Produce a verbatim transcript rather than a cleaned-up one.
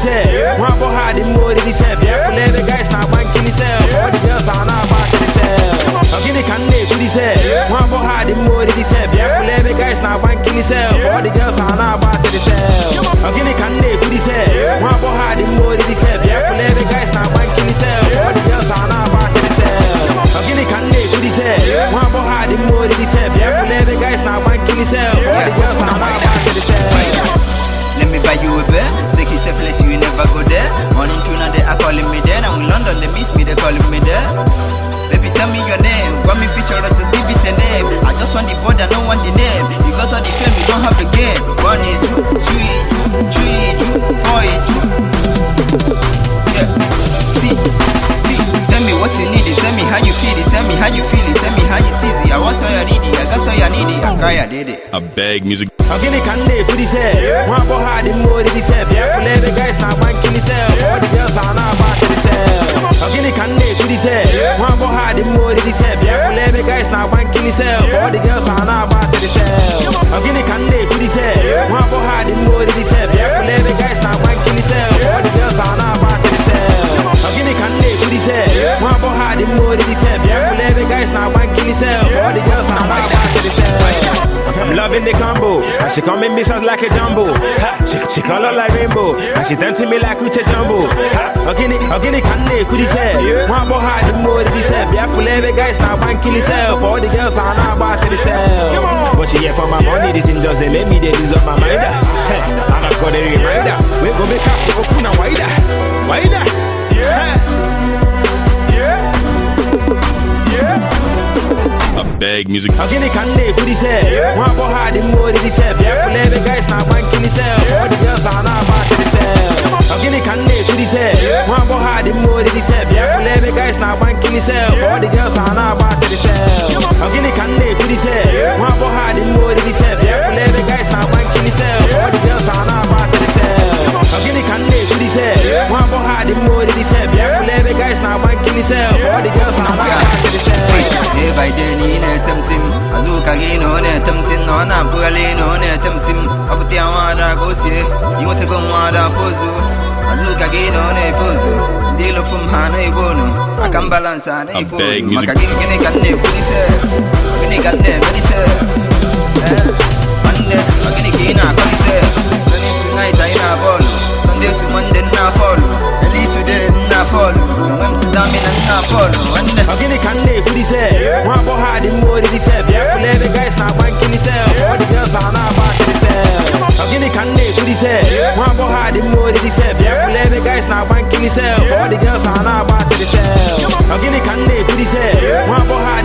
say. One boy had the more than he said. Yeah, for the guys now one kill himself. All the girls are now back to themselves. I'm gonna can they put his head. One boy had the more than he said. Yeah, for the guys now one kill himself. All the girls are now back to themselves. I'm gonna can they put his head. One boy had the more than he said. Yeah, for the guys now one kill himself. All the girls are now back to themselves. I'm gonna can they put his head. One boy had the more than he said. Yeah, for the guys now one kill himself. All the girls are now back to themselves. Let me buy you a bear, take it to a place you never go there. Morning to now they are calling me there. Now in London they miss me, they calling me there. Baby tell me your name, want me picture or just give it a name. I just want the board, I don't want the name. You got all the fame, you don't have the game. One it, two it, three it, four it. Yeah, see, see, tell me what you need it, tell me how you feel it, tell me how you feel it, tell me how you tease it. I want all you need it, I got all you need it, I cry, I did it. I beg music. I'm gonna can they put his head. One boy had the more than he said. Yeah, for the guys now one kill himself. All the girls are now back to themselves. I'm gonna can they put his head. One boy had the more than he said. Yeah, for the guys now one kill himself. All the girls are now back to themselves. I'm gonna can they put his head. One boy had the more than he said. Yeah, for the guys now one kill himself. All the girls are now back to themselves. I'm gonna can they put his head. One boy had the more than he said. Yeah, for the guys now one kill himself. All the girls are now back to themselves. I'm loving the combo, and she come in missiles like a jumbo. Ha, she, she color like rainbow, and she tempting me like Uche Jumbo. Again, again, can they could he say? One boy had the more than he said. Yeah, for every guys now one kill himself. All the girls are now boss themselves. But she here for my money, this thing just make me they lose up my mind. Hey, and I've got a reminder. We go make up to open a wider, wider. Yeah, yeah, yeah. I beg music. I'm gonna can they put his head. One boy had the more than he said. Yeah, for the guys now one kill himself. All the girls are now back to themselves. I'm gonna can they put his head. One boy had the more than he said. Yeah, for the guys now one kill himself. All the girls are now back to themselves. I'm gonna can they put his head. One boy had the more than he said. Yeah, for the guys now one kill himself. All the girls are now back to themselves. I'm gonna can they put his head. One boy had the more than he said. Yeah, for the guys now one kill himself. All the girls are now back to themselves. Day by day, ni ne tempting. Azuka gino ne tempting. No na pugale no ne tempting. Abuti awada go see. You want to go wada pozu. Azuka gino ne pozu. Dilo from Hana Ibono. I can balance on a beg music. Makagini gini gane kuni se. Gini gane mani se. Monday, magini gina kuni se. Sunday tonight I na ball. Sunday to Monday na follow. Early today na follow. When sit down in na follow. I'm gonna can they put his head. One boy had the more than he said. Yeah, for the guys now one kill himself. All the girls are now back to themselves. I'm gonna can they put his head. One boy had the more than he said. Yeah, for the guys now one kill himself. All the girls are now back to themselves. I'm gonna can they put his head. One boy had